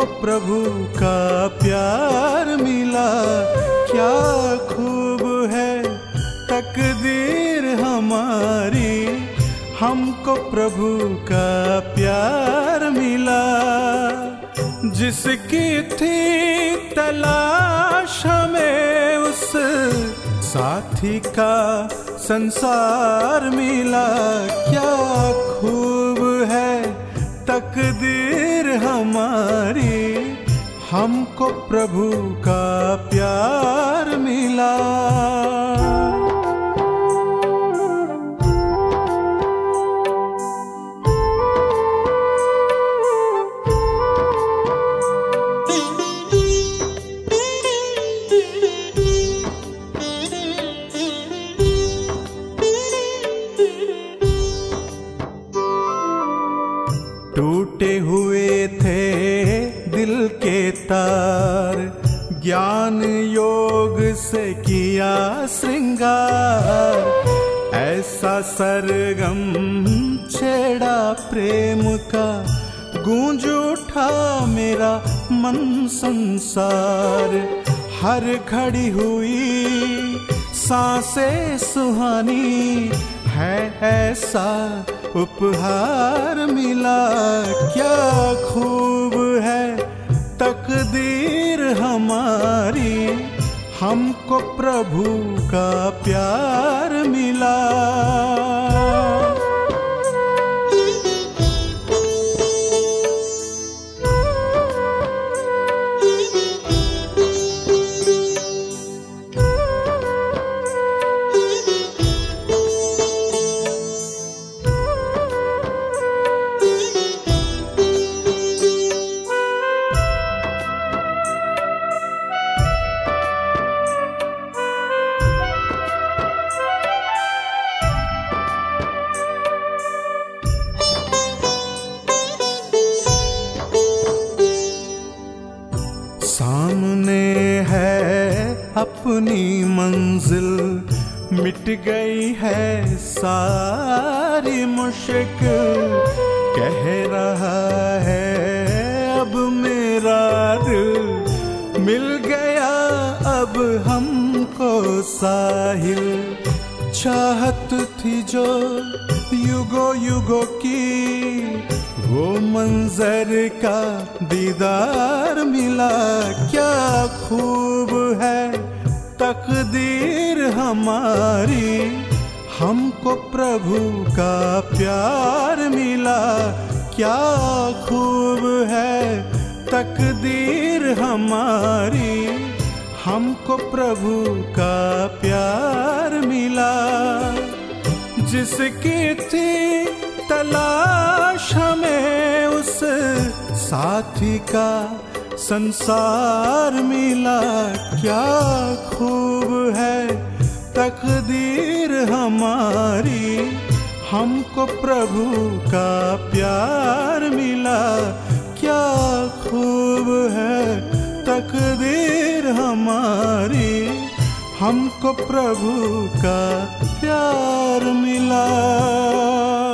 प्रभु का प्यार मिला। क्या खूब है तकदीर हमारी, हमको प्रभु का प्यार मिला। जिसकी थी तलाश हमें उस साथी का संसार मिला। क्या खूब है तकदीर हमारी, हमको प्रभु का प्यार मिला। टूटे हुए थे दिल के तार, ज्ञान योग से किया श्रृंगार। ऐसा सरगम छेड़ा प्रेम का, गूंज उठा मेरा मन संसार। हर घड़ी हुई सांसें सुहानी, है ऐसा उपहार मिला। क्या खूब है तकदीर हमारी, हमको प्रभु का प्यार मिला। सामने है अपनी मंजिल, मिट गई है सारी मुश्किल। कह रहा है अब मेरा दिल, मिल गया अब हमको साहिल। चाहत थी जो युगों युगों की, वो मंजर का दीदार मिला। क्या खूब है तकदीर हमारी, हमको प्रभु का प्यार मिला। क्या खूब है तकदीर हमारी, हमको प्रभु का प्यार मिला। जिसकी थी तलाश हमें उस साथी का संसार मिला। क्या खूब है तकदीर हमारी, हमको प्रभु का प्यार मिला। क्या खूब है तकदीर हमारी, हमको प्रभु का प्यार मिला।